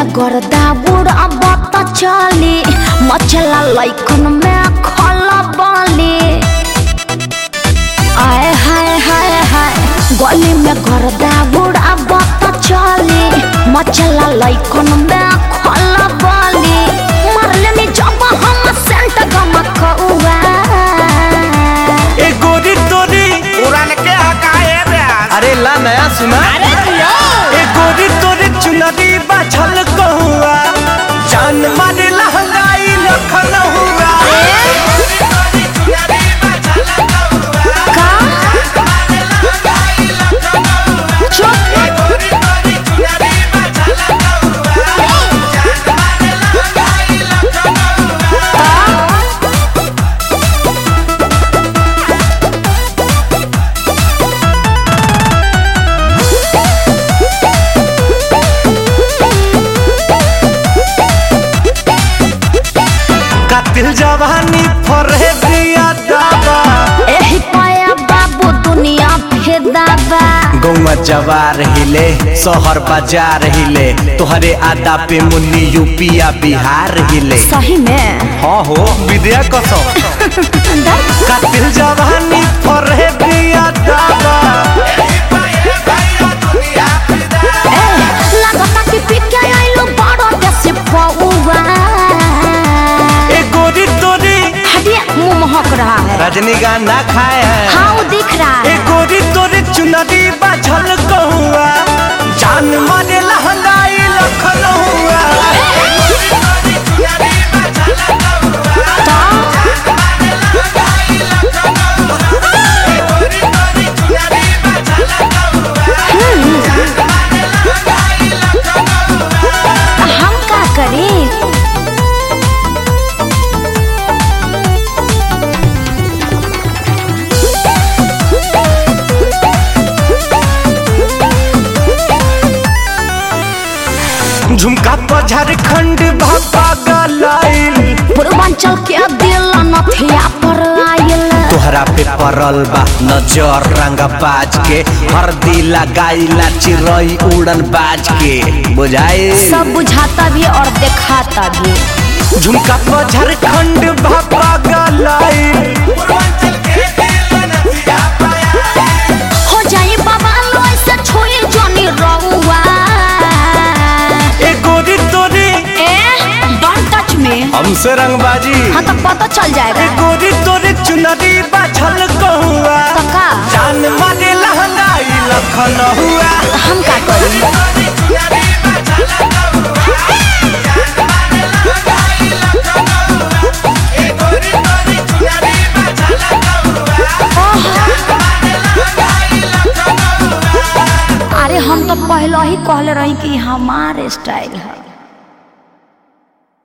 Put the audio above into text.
में गर्दा उड़ब त चली मचला लइकन में खला बाली आए हाय हाय हाय गली में गर्दा उड़ब त चली मचला लइकन में खला बाली मरले में जब हम सेंट गमकउआ ए गोरी तोरी उड़न के हकाए रे अरे ला नया सुना ए गोरी तोरी चुनरी बाछल कहुआ जान मारे लहंगाई लखन हुआ दिल जवानी फरे दिया दावा एही पाया बाबू दुनिया फेदाबा गौवा जवार हिले शहर बाजार हिले तोहरे आदा पे मुन्नी यूपिया बिहार हिले सही में हाँ हो विद्या कसम का दिल जवानी फरे दिया दावा लगता कि पिके आइलो बड़ो देश पौवा मुंह महक रहा है रजनीकांत ना खाए हैं हाँ वो दिख रहा है गोरी तोरे चुनरी बाछल कहुआ जान मारे लहंगाई लखन हुआ हम क्या करें झुमका पर झारखंड भापा गलाइल पूर्वांचल के दिल नथिया पर आइल तोहरा पे परल बा नजर रंगा बाज के हरदी लगाइला चिरई उड़न बाज के बुझाए सब बुझाता भी और दिखाता भी झुमका पर झारखंड भापा गलाइल हो जाए बाबा लोई से छोई जोनी रहुआ हमसे रंगबाजी हाँ तो पता चल जाएगा गोरी तोरे चुनरी बाछल कहुआ पक्का जान मारे लहंगाई लखन हुआ हम क्या करें अरे हम तो पहले ही कहले रही कि हमारे स्टाइल है।